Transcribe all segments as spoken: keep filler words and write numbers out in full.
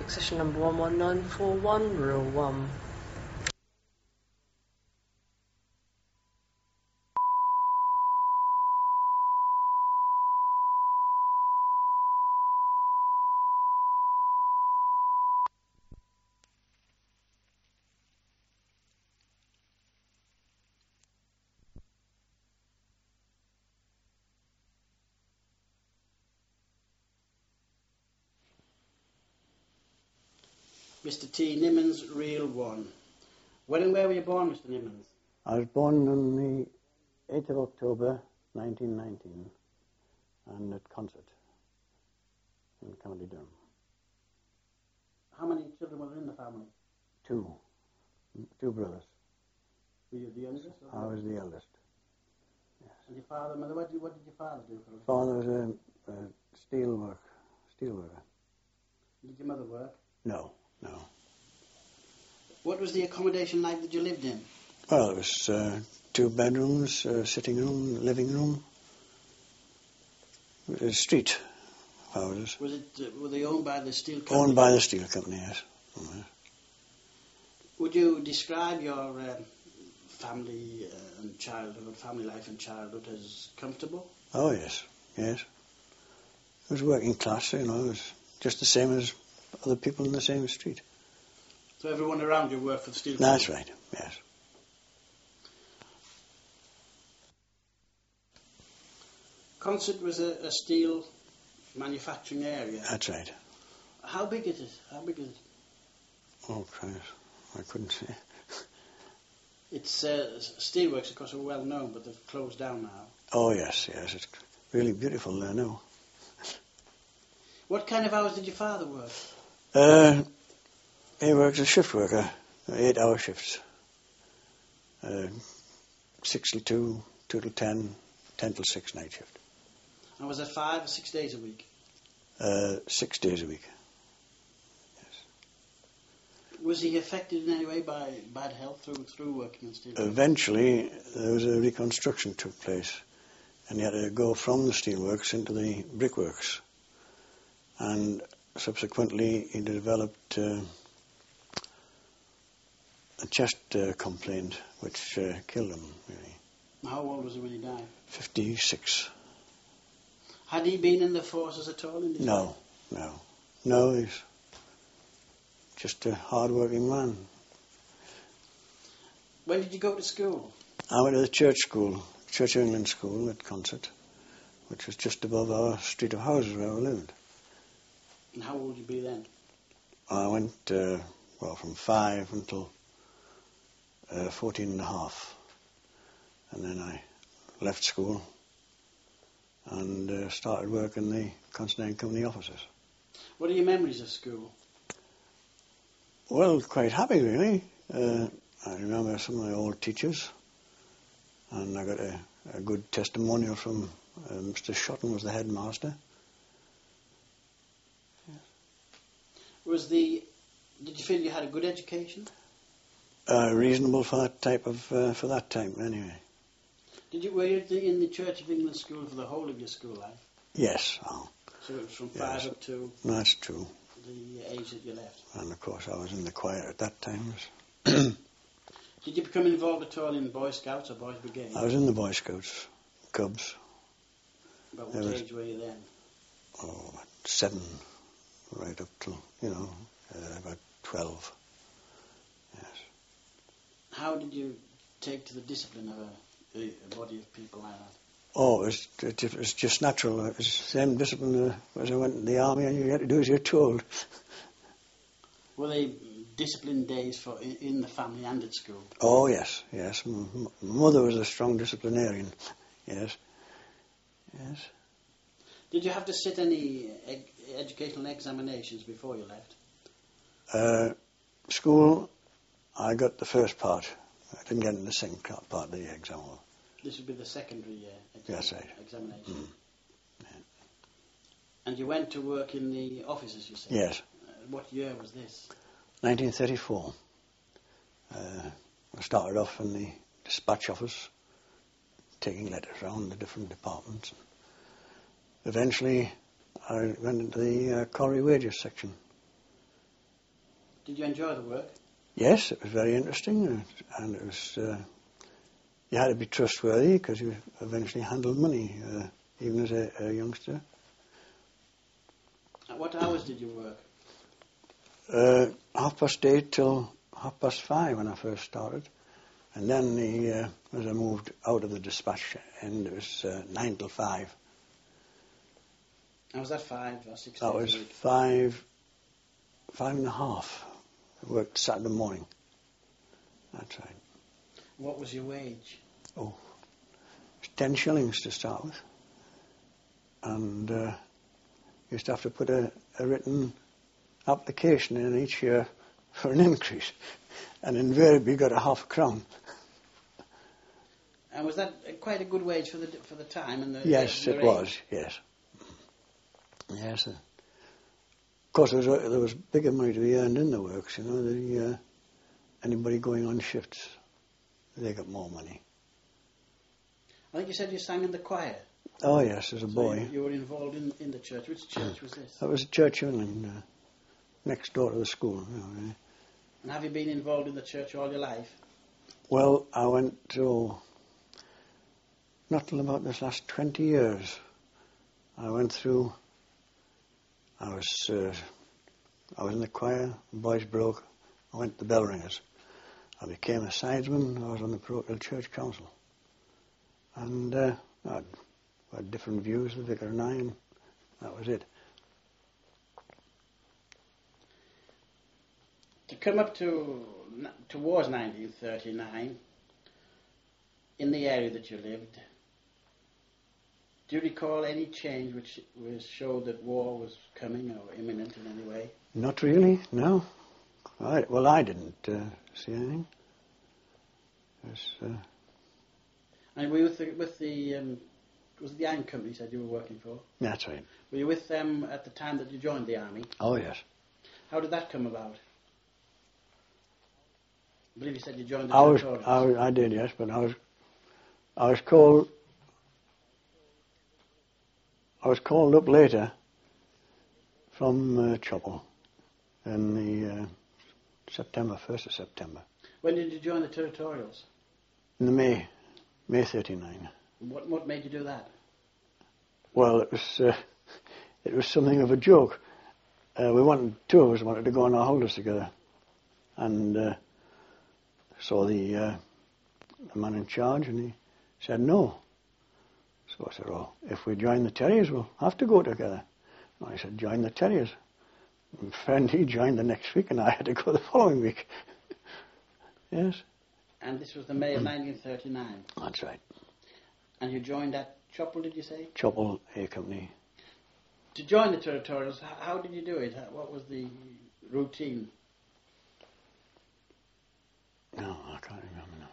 Session number one one nine four one, rule one. Mister T. Nimmons, Reel one. When and where were you born, Mister Nimmons? I was born on the eighth of October, nineteen nineteen, and at Concert in County Durham. How many children were in the family? Two. Two brothers. Were you the youngest? I was the eldest. Yes. And your father, mother, what did, what did your father do for a living? Father was a, a steel work, steel worker. Did your mother work? No, no. What was the accommodation like that you lived in? Well, it was uh, two bedrooms, uh, sitting room, living room. It was street houses. Was it, uh, were they owned by the steel company? Owned by the steel company, yes. Oh, yes. Would you describe your uh, family uh, and childhood, family life and childhood as comfortable? Oh, yes, yes. It was working class, you know, it was just the same as other people in the same street. So everyone around you worked for the steel company? That's right, yes. Concert was a, a steel manufacturing area. That's right. How big is it? How big is it? Oh, Christ, I couldn't say. It's uh, steelworks, of course, are well known, but they've closed down now. Oh, yes, yes, it's really beautiful there now. What kind of hours did your father work? Uh, he works as a shift worker, eight-hour shifts. Uh, six till two, two till ten, ten till six night shift. And was it five or six days a week? Uh, six days a week. Yes. Was he affected in any way by bad health through through working in steel? Eventually, there was a reconstruction took place, and he had to go from the steelworks into the brickworks. And subsequently, he developed uh, a chest uh, complaint, which uh, killed him, really. How old was he when he died? fifty-six. Had he been in the forces at all? In No, no. No, he's just a hard-working man. When did you go to school? I went to the church school, Church of England School at Concert, which was just above our street of houses where we lived. And how old would you be then? I went, uh, well, from five until uh, fourteen and a half. And then I left school and uh, started work in the Constantine Company offices. What are your memories of school? Well, quite happy, really. Uh, I remember some of the old teachers, and I got a, a good testimonial from uh, Mister Shotton, was the headmaster. Was the did you feel you had a good education? Uh, reasonable for that type of uh, for that time, anyway. Did you were you in the Church of England school for the whole of your school life? Yes. Oh, So it was from five yes. up to That's true. the age that you left. And of course, I was in the choir at that time. Did you become involved at all in Boy Scouts or Boys Brigade? I was in the Boy Scouts, Cubs. About There what was- age were you then? Oh, at seven, right up till you know uh, about twelve. Yes. How did you take to the discipline of a, a, a body of people like that? Oh, it was, it was just natural. It was the same discipline uh, as I went in the army, and you had to do as you're told. Were they disciplined days for in, in the family and at school? Oh, yes, yes. M- my mother was a strong disciplinarian. Yes, yes. Did you have to sit any ed- educational examinations before you left? Uh, school, I got the first part. I didn't get in the second part of the exam. This would be the secondary uh, ex- Yes, right. examination. Mm. And you went to work in the offices, you said? Yes. Uh, what year was this? nineteen thirty-four. Uh, I started off in the dispatch office, taking letters around the different departments. Eventually, I went into the uh, colliery wages section. Did you enjoy the work? Yes, it was very interesting, uh, and it was. Uh, you had to be trustworthy because you eventually handled money, uh, even as a, a youngster. At what hours did you work? Uh, half past eight till half past five when I first started, and then the, uh, as I moved out of the dispatch end, it was uh, nine till five. And was that five or six That days was a week? five, five and a half. I worked Saturday morning. That's right. What was your wage? Oh, it was ten shillings to start with, and uh, used to have to put a, a written application in each year for an increase, and invariably got a half a crown. And was that quite a good wage for the for the time and the Yes, the it range? was. Yes, yes. Uh, of course, there was, uh, there was bigger money to be earned in the works. You know, the uh, anybody going on shifts, they got more money. I think you said you sang in the choir. Oh yes, as a So boy. you, you were involved in, in the church. Which church was this? That was a church in uh, next door to the school. You know, eh? And have you been involved in the church all your life? Well, I went to, not till about this last twenty years, I went through, I was uh, I was in the choir, the boys broke, I went to the bell ringers. I became a sidesman, I was on the parochial church council. And uh, I had, I had different views, the vicar and I, and that was it. To come up to towards nineteen thirty-nine, in the area that you lived, do you recall any change which was showed that war was coming or imminent in any way? Not really, no. I, well, I didn't uh, see anything. It was, uh, And were you with the, with the um, was it the iron company you said you were working for? that's right. Were you with them at the time that you joined the army? Oh, yes. How did that come about? I believe you said you joined the I was, Territorials. I, was- I did, yes, but I was, I was called, I was called up later from uh, Chopel in the uh, September, first of September, When did you join the Territorials? in the May, May thirty-nine. What what made you do that? Well, it was, uh, it was something of a joke. Uh, we wanted, two of us wanted to go on our holidays together, and uh, saw the, uh, the man in charge, and he said no. So I said, well, if we join the Terriers, we'll have to go together. And I said, join the Terriers. My friend, he joined the next week, and I had to go the following week. Yes, And this was the May of nineteen thirty-nine. that's right. And you joined at Chopel, did you say? Chopel A Company. To join the Territorials, h- how did you do it? How- What was the routine? No, I can't remember now.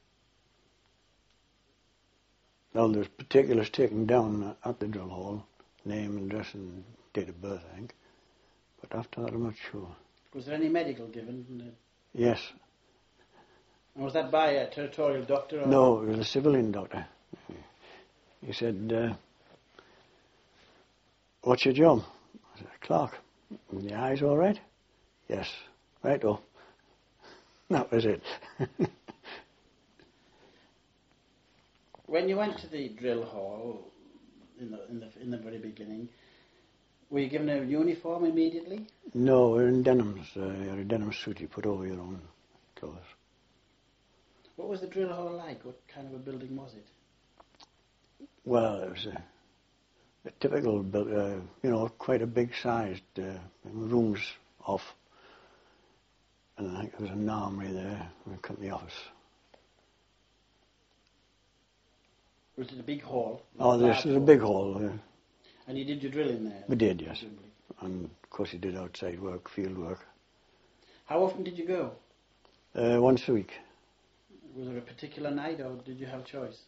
Well, there's particulars taken down at the drill hall, name, address, and date of birth, I think. But after that, I'm not sure. Was there any medical given? Yes. And was that by a territorial doctor? Or No, it was a civilian doctor. He said, uh, what's your job? I said, clerk. The eyes all right? Yes. Right, oh. That was it. When you went to the drill hall in the in the in the very beginning, were you given a uniform immediately? No, we're in denims. Uh, you had a denim suit you put over your own clothes. What was the drill hall like? What kind of a building was it? Well, it was a, a typical, buil- uh, you know, quite a big sized uh, rooms off. And I think there was an armory there, a company office. Was it a big hall? Oh, Large this is a hall? big hall. Uh, And you did your drilling there? we did, yes. presumably. And of course you did outside work, field work. How often did you go? Uh, once a week. Was there a particular night or did you have choice?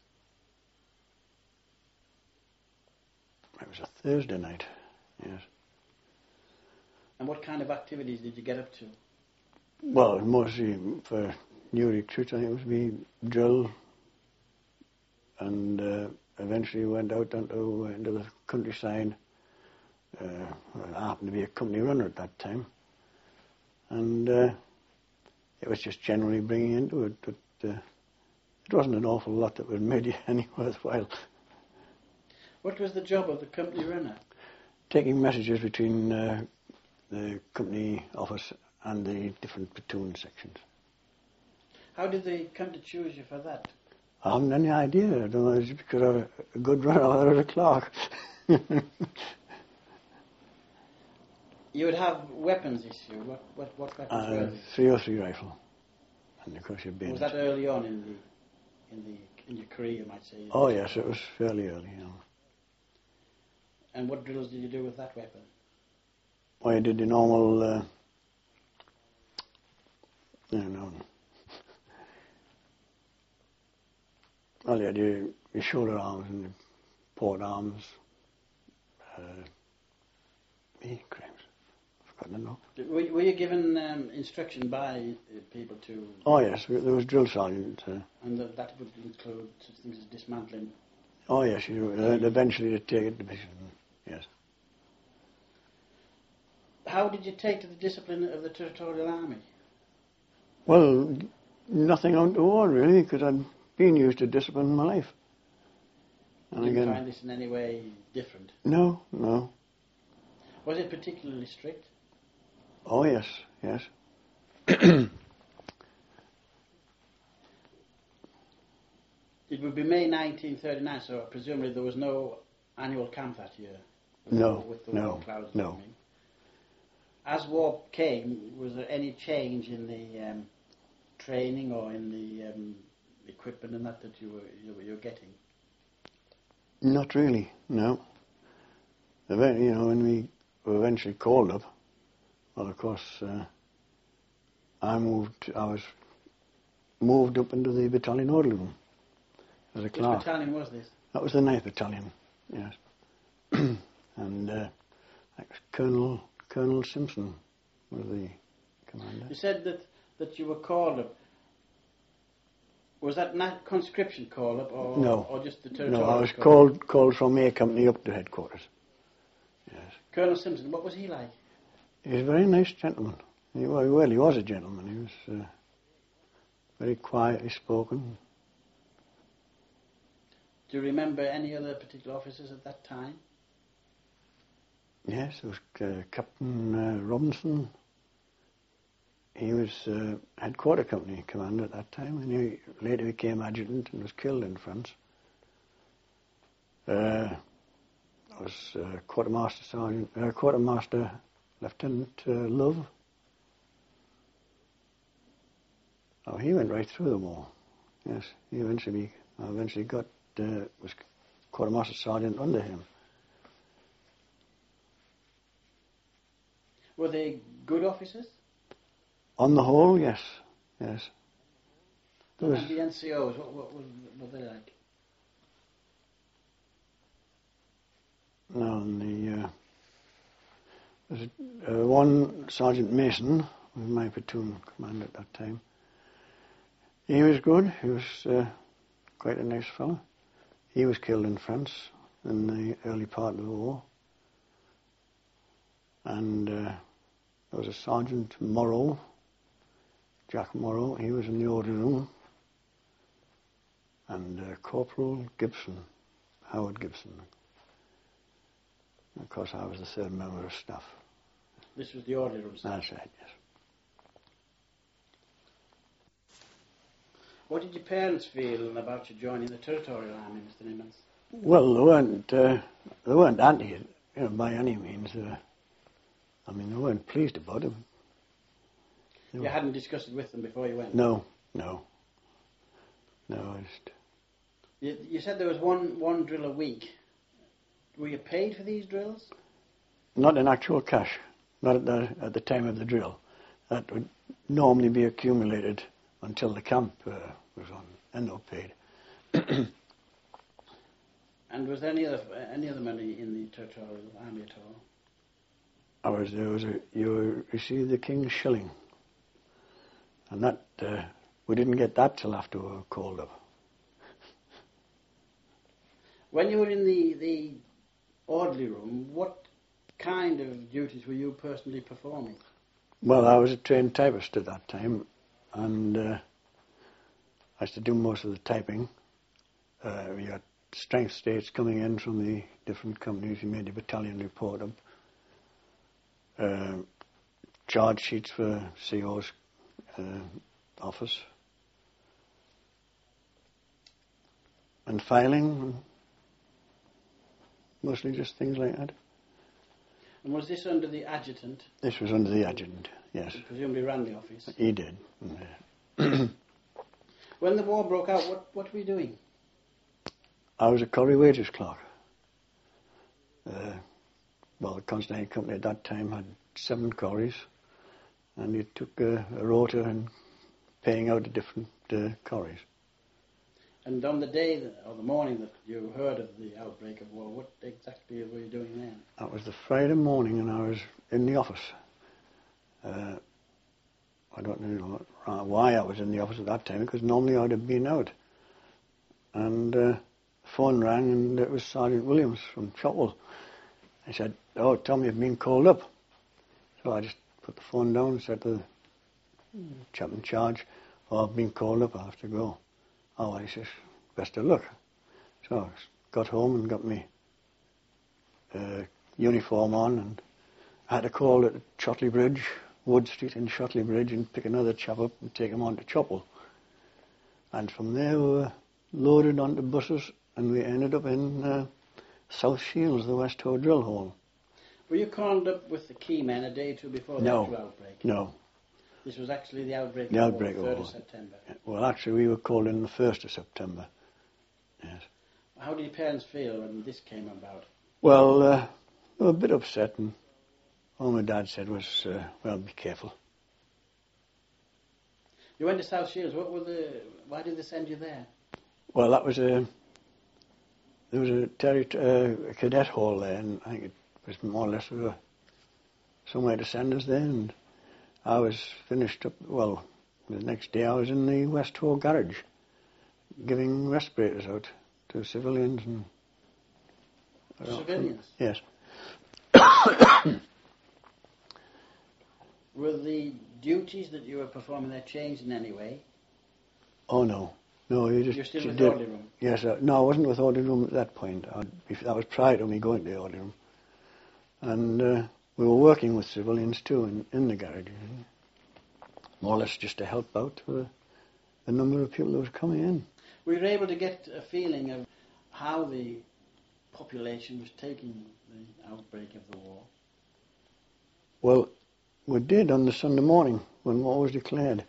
It was a Thursday night, yes. And what kind of activities did you get up to? Well, mostly for new recruits, I think it was we drill, and uh, eventually went out onto, uh, into the countryside. Uh, I happened to be a company runner at that time, and uh, it was just generally bringing into it, but uh, it wasn't an awful lot that would made you any worthwhile. What was the job of the company runner? Taking messages between uh, the company office and the different platoon sections. How did they come to choose you for that? I haven't any idea. I don't know, it's because I'm a good runner or as a clerk. You would have weapons issue. What what, what weapons uh, were they? three oh three rifle. And of course your bayonet. Was that early on in the in the in your career, you might say? Oh yes, it was fairly early, you know. And what drills did you do with that weapon? Well, I did the normal, uh, you know, well, you had your, your shoulder arms and your port arms, uh, me, crimes, I've forgotten to know. Were, were you given um, instruction by uh, people to... Oh yes, there was drill sergeant. Uh, and the, that would include such things as dismantling? Oh yes, you, uh, eventually to take it to division, yes. How did you take to the discipline of the Territorial Army? Well, nothing untoward really, because I'd been used to discipline in my life. And Did you again, find this in any way different? No, no. Was it particularly strict? Oh yes, yes. It would be May nineteen thirty-nine, so presumably there was no annual camp that year. With No, the, with the no, war clouds no. coming. As war came, was there any change in the um, training or in the um, equipment and that that you were you were, you were getting? Not really, no. Even- You know, when we were eventually called up, well, of course, uh, I moved. I was moved up into the battalion orderly room as a Which clerk. battalion was this? That was the ninth Battalion, yes. And uh, that was Colonel Colonel Simpson was the commander. You said that, that you were called up. Was that not conscription call up or, No. or just the territorial? No, I was call-up? called called from A Company up to headquarters. Yes. Colonel Simpson, what was he like? He was a very nice gentleman. He, well, well, he was a gentleman. He was uh, very quietly spoken. Do you remember any other particular officers at that time? Yes, there was uh, Captain uh, Robinson. He was uh, headquarter company commander at that time, and he later became adjutant and was killed in France. Uh, there was uh, Quartermaster Sergeant, uh, Quartermaster Lieutenant uh, Love. Oh, he went right through the war. Yes, he eventually, I eventually got uh, was Quartermaster Sergeant under him. Were they good officers? On the whole, yes, yes. There was, And the N C Os, what, what, what were they like? no, and the uh, there was uh, one Sergeant Mason was my platoon commander at that time. He was good. He was uh, quite a nice fellow. He was killed in France in the early part of the war. And uh, there was a Sergeant Morrow, Jack Morrow. He was in the order room. And uh, Corporal Gibson, Howard Gibson. Of course, I was the third member of staff. This was the orderly room. That's right, yes. What did your parents feel about you joining the Territorial Army, Mister Nimmons? Well, they weren't, uh, they weren't anti it, you know, by any means. Uh, I mean, they weren't pleased about it. They You were- hadn't discussed it with them before you went? No, no. No, I just... You, you said there was one, one drill a week. Were you paid for these drills? Not in actual cash, not at the, at the time of the drill. That would normally be accumulated until the camp uh, was on, and not paid. And was there any other, any other money in the Territorial Army at all? I was, there was a, you received the King's shilling. And that, uh, we didn't get that till after we were called up. When you were in the, the orderly room, what kind of duties were you personally performing? Well, I was a trained typist at that time, and uh, I used to do most of the typing. Uh, we had strength states coming in from the different companies. We made the battalion report up. Uh, charge sheets for C O's uh, office. And filing, mostly just things like that. And was this under the adjutant? This was under the adjutant, yes. He presumably ran the office. He did. And, uh, when the war broke out, what, what were you doing? I was a colliery wages clerk. Uh, well, the Constantine Company at that time had seven collieries, and you took a, a rota and paying out the different uh, collieries. And on the day, that, or the morning that you heard of the outbreak of war, what exactly were you doing then? That was the Friday morning, and I was in the office. Uh, I don't know why I was in the office at that time, because normally I'd have been out. And uh, the phone rang, and it was Sergeant Williams from Chopwell. He said, "Oh, Tom, you've been called up." So I just put the phone down and said to the chap in charge, "Oh, I've been called up, I have to go." "Oh," he says, "best of luck." So I got home and got my uh, uniform on, and I had to call at Shotley Bridge, Wood Street in Shotley Bridge, and pick another chap up and take him on to Chopwell. And from there we were loaded onto buses, and we ended up in uh, South Shields, the West Hoe drill hole. Were you called up with the key men a day or two before the No. actual outbreak? No. This was actually the outbreak The of outbreak war, of third of war. September. Well, actually, we were called in the first of September. Yes. How did your parents feel when this came about? Well, uh, they were a bit upset, and all my dad said was, uh, well, be careful. You went to South Shields. What were the? Why did they send you there? Well, that was a, there was a, terri- uh, a cadet hall there, and I think it was more or less a, somewhere to send us there, and I was finished up, well, the next day I was in the West Hoe garage, giving respirators out to civilians and... To civilians? Yes. Were the duties that you were performing there changed in any way? Oh, no. No, you just... You're still you with did- the orderly room? Yes, uh, no, I wasn't with orderly room at that point. I'd, if, that was prior to me going to the orderly room. And uh, we were working with civilians too in, in the garage. More or less just to help out the, the number of people that was coming in. Were you able to get a feeling of how the population was taking the outbreak of the war? Well, we did on the Sunday morning when war was declared.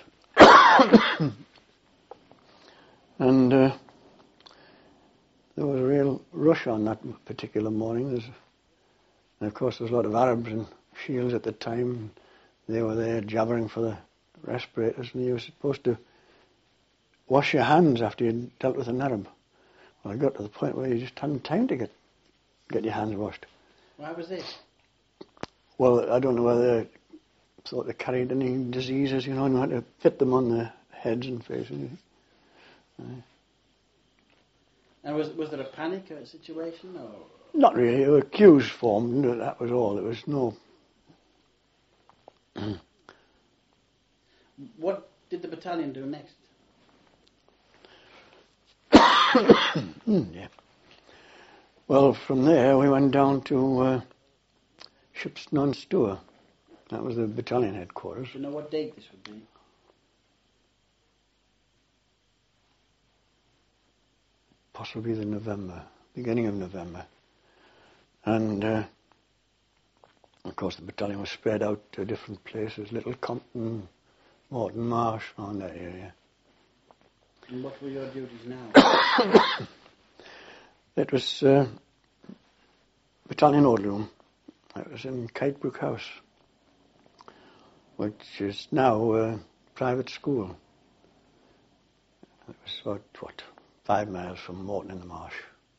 And uh, there was a real rush on that particular morning. There's, and of course, there was a lot of Arabs in Shields at the time. They were there jabbering for the respirators, and you were supposed to wash your hands after you'd dealt with an Arab. Well, I got to the point where you just hadn't time to get get your hands washed. Why was this? Well, I don't know whether they thought they carried any diseases, you know, and you had to fit them on their heads and faces. Uh, And was was there a panic uh, situation, or? Not really. There were queues formed, and that was all. There was no... What did the battalion do next? Mm, yeah. Well, from there we went down to uh, Shipston on Stour. That was the battalion headquarters. Do you know what date this would be? Possibly the November, beginning of November. And, uh, of course, the battalion was spread out to different places, Little Compton, Morton Marsh, around that area. And what were your duties now? It was uh, battalion orderly room. It was in Kitebrook House, which is now a private school. It was about, what, five miles from Morton in the Marsh.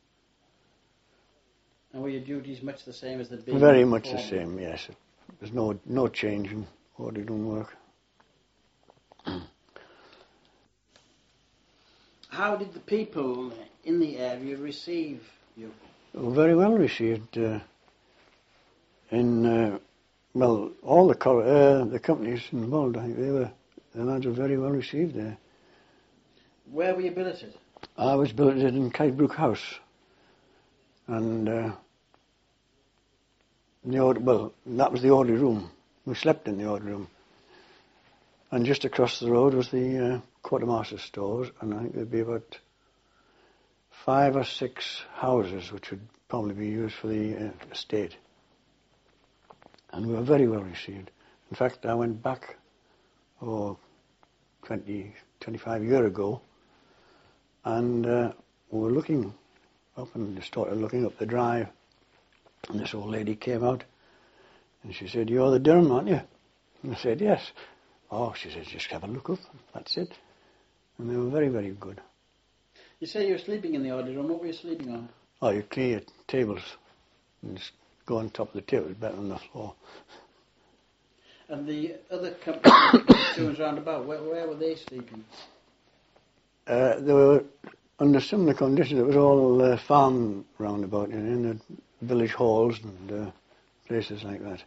And were your duties much the same as they'd been? Very much the before? same, yes. There's no no change in orderly room work. How did the people in the area receive you? Very well received. Uh, in uh, well, all the col- uh, the companies involved, I think they were, the lads were very well received there. Where were you billeted? I was billeted in Kitebrook House, and uh, the order, well, that was the orderly room. We slept in the orderly room, and just across the road was the uh, quartermaster's stores, and I think there'd be about five or six houses which would probably be used for the uh, estate. And we were very well received. In fact, I went back, oh, twenty, twenty-five years ago, and uh, we were looking up and started looking up the drive, and this old lady came out, and she said, "You're the Durham, aren't you?" And I said, "Yes." "Oh," she said, "just have a look up." That's it. And they were very, very good. You say you were sleeping in the orderly room. What were you sleeping on? Oh, you clear your tables and just go on top of the table, better than the floor. And the other companies, platoons round about, where, where were they sleeping? Uh, they were under similar conditions. It was all uh, farm roundabout, you know, in the village halls and uh, places like that.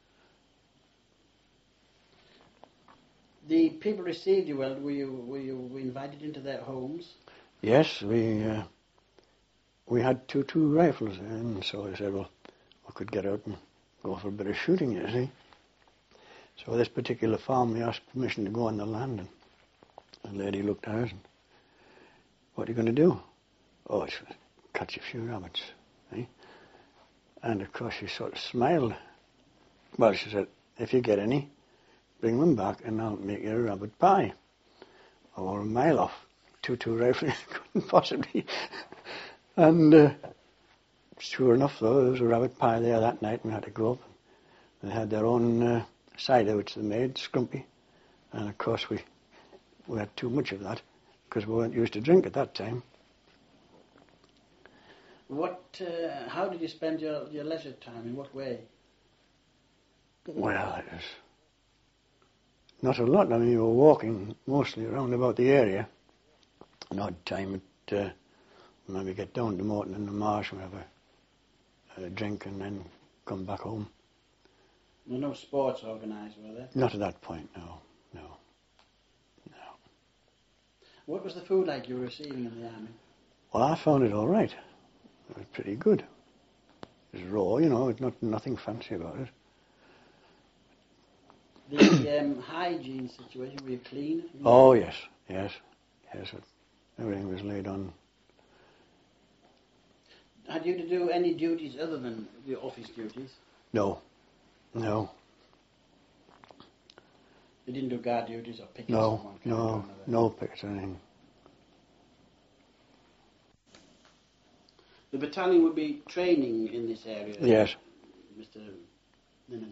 The people received you well. Were you were you invited into their homes? Yes, we uh, we had two two rifles, and so I said, well, I could get out and go for a bit of shooting, you see. So this particular farm, we asked permission to go on the land, and the lady looked at us and, "What are you going to do?" "Oh, it's catch a few rabbits." Eh? And of course she sort of smiled. Well, she said, "If you get any, bring them back and I'll make you a rabbit pie." Or a mile off. Two two rifles couldn't possibly. And uh, sure enough, though, there was a rabbit pie there that night, and we had to go up. They had their own uh, cider, which they made, scrumpy. And of course, we we had too much of that because we weren't used to drink at that time. What? Uh, how did you spend your, your leisure time? In what way? Well, it was not a lot. I mean, we were walking mostly around about the area. An odd time at uh, when we get down to Morton in the marsh, we have a, a drink and then come back home. There were no sports organised, were there? Not at that point, no, no, no. What was the food like you were receiving in the army? Well, I found it all right. It was pretty good. It was raw, you know, it's not nothing fancy about it. The um, hygiene situation, were you clean? Oh, yes, yes, yes. Everything was laid on. Had you to do any duties other than the office duties? No, no, You didn't do guard duties or picking no, someone? no, no pickets or anything. The battalion would be training in this area? Yes. Mister Nimmons.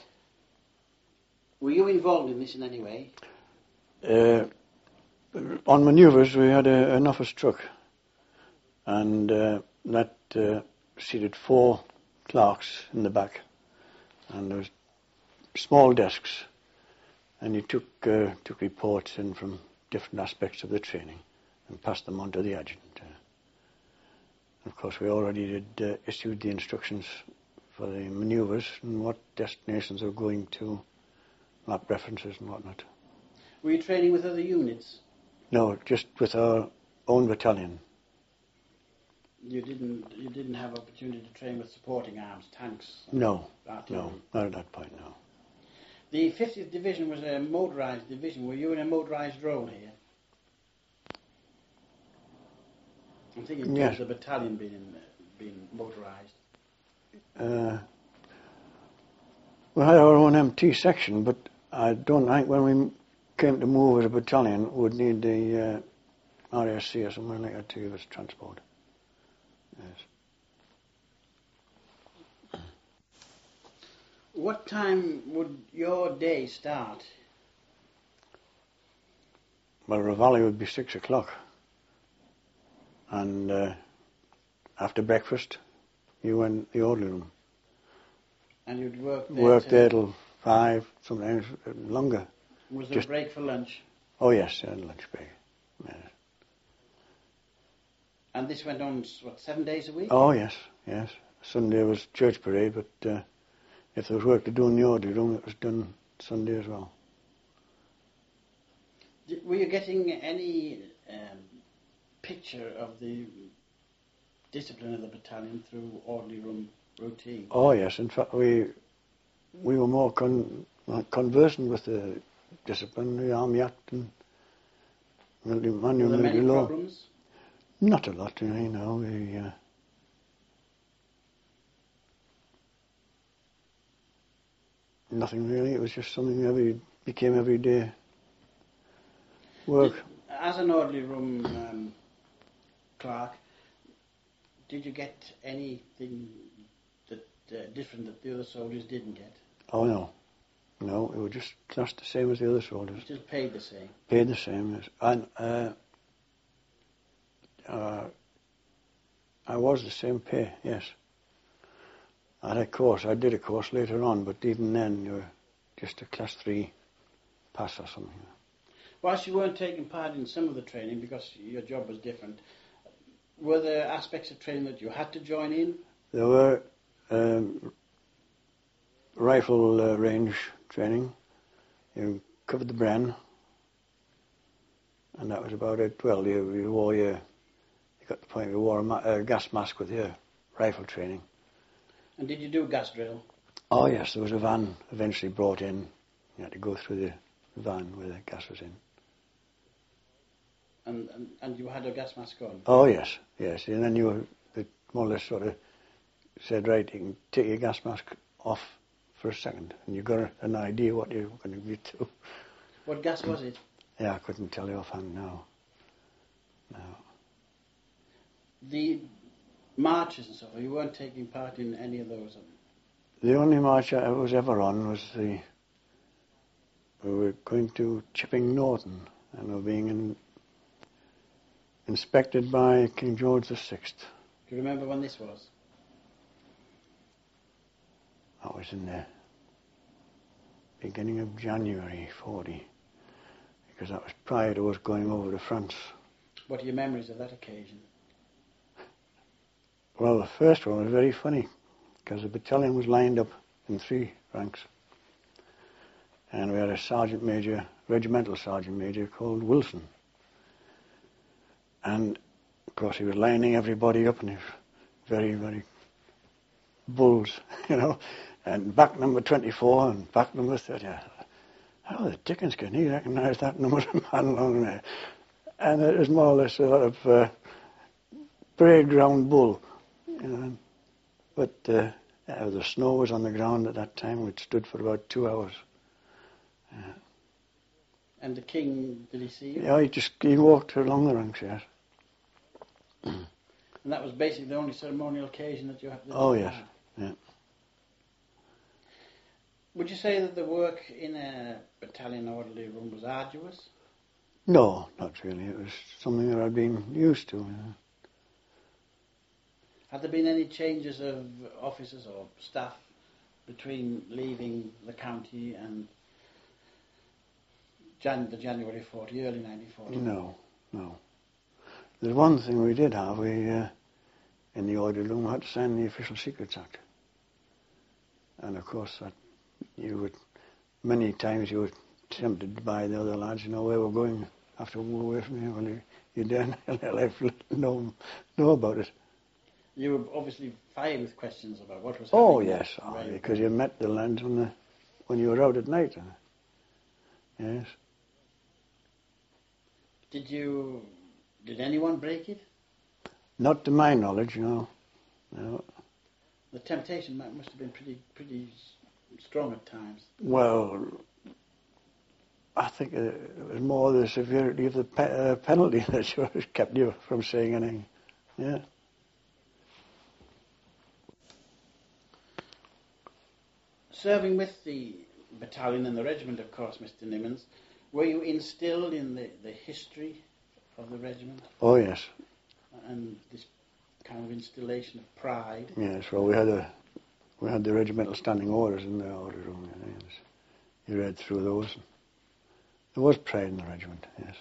Were you involved in this in any way? Uh, on manoeuvres, we had a, an office truck, and uh, that uh, seated four clerks in the back, and there was small desks, and you took uh, took reports in from different aspects of the training and passed them on to the adjutant. Uh, of course, we already did uh, issued the instructions for the manoeuvres and what destinations were going to, map references and whatnot. Were you training with other units? No, just with our own battalion. You didn't. You didn't have opportunity to train with supporting arms, tanks. No, artillery. no, not at that point. No. The fiftieth Division was a motorised division. Were you in a motorised role here? I'm thinking Yes. of the battalion being being motorised. Uh, we had our own M T section, but I don't think when we came to move as a battalion, we'd need the uh, R S C or something like that to give us transport. Yes. What time would your day start? Well, Ravalli would be six o'clock. And uh, after breakfast, you went the orderly room. And you'd work there Work till- there till five, sometimes longer. Was there just- a break for lunch? Oh, yes, yeah, lunch break. Yes. And this went on, what, seven days a week? Oh, yes, yes. Sunday was church parade, but uh, if there was work to do in the orderly room, it was done Sunday as well. Did, were you getting any um, picture of the discipline of the battalion through orderly room routine? Oh yes, in fact we we were more con- conversant with the discipline, the Army Act and military manual, Were there military many law. problems? Not a lot, you know. We, uh, nothing really. It was just something every became everyday work. Did, as an orderly room um, clerk, did you get anything that uh, different that the other soldiers didn't get? Oh no, no. It was just just the same as the other soldiers. Still paid the same. Paid the same. Yes. And uh, uh, I was the same pay. Yes. I had a course. I did a course later on, but even then, you were just a class three pass or something. Whilst you weren't taking part in some of the training because your job was different, were there aspects of training that you had to join in? There were um, rifle uh, range training. You covered the Bren, and that was about it. Well, you, you wore your, you got the point. You wore a, ma- a gas mask with your rifle training. And did you do gas drill? Oh yes, there was a van eventually brought in. You had to go through the van where the gas was in. And, and, and you had a gas mask on? Oh yes, yes. And then you were, they more or less sort of said, right, you can take your gas mask off for a second, and you got a, an idea what you're going to be to. What gas was it? Yeah, I couldn't tell you offhand now. No. The marches and stuff, you weren't taking part in any of those? The only march I was ever on was the, we were going to Chipping Norton, and we were being in, inspected by King George the Sixth. Do you remember when this was? That was in the beginning of January forty, because that was prior to us going over to France. What are your memories of that occasion? Well, the first one was very funny, because the battalion was lined up in three ranks, and we had a sergeant major, regimental sergeant major called Wilson, and of course he was lining everybody up, and he was very, very bulls, you know, and back number twenty-four and back number thirty. How the dickens can he recognise that number of man along there? And it was more or less a lot of uh, parade ground bull. You know, but uh, yeah, the snow was on the ground at that time. It stood for about two hours. Yeah. And the king, did he see you? Yeah, he just he walked along the ranks, yes. And that was basically the only ceremonial occasion that you had? That Oh you yes, had. yeah. Would you say that the work in a battalion orderly room was arduous? No, not really. It was something that I'd been used to. You know. Had there been any changes of officers or staff between leaving the county and Jan- the January forty, early nineteen forty? No, no. There's one thing we did have. We, uh, in the orderly room, had to sign the Official Secrets Act. And of course, that you would, many times you were tempted by the other lads, you know, where we're going after we move away from you. Well, you, you didn't let know, know about it. You were obviously fired with questions about what was happening. Oh, yes, and oh, where you were because going. you met the lads when, the, when you were out at night. Yes. Did you, did anyone break it? Not to my knowledge, no. No. The temptation might, must have been pretty, pretty s- strong at times. Well, I think it was more the severity of the pe- uh, penalty that kept you from saying anything. Yeah. Serving with the battalion and the regiment, of course, Mister Nimmons, were you instilled in the, the history of the regiment Oh, yes. and this kind of installation of pride? Yes, well, we had a we had the regimental standing orders in the order room. Yes. You read through those. There was pride in the regiment, yes.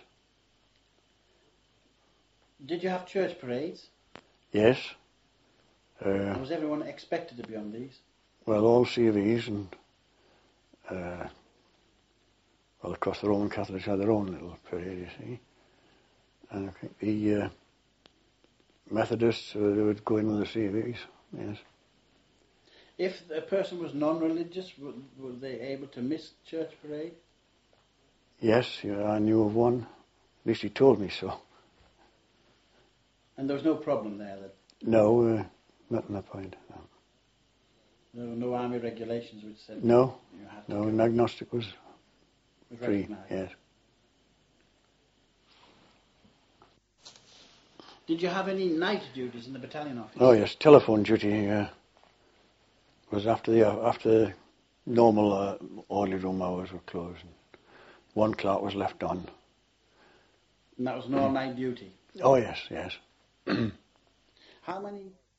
Did you have church parades? Yes. And Uh, was everyone expected to be on these? Well, all C Vs and, uh, well, of course, the Roman Catholics had their own little parade, you see. And I think the uh, Methodists, uh, they would go in with the C Vs, yes. If a person was non-religious, were, were they able to miss church parade? Yes, yeah, I knew of one. At least he told me so. And there was no problem there? That No, uh, not in that point. No, there were no army regulations which said no, you had to no go. and agnostic was Was free, recognised. yes. Did you have any night duties in the battalion office? Oh yes, telephone duty uh, was after the uh, after the normal uh, orderly room hours were closed. And one clock was left on. And that was an all-night duty? Oh yes, yes. How many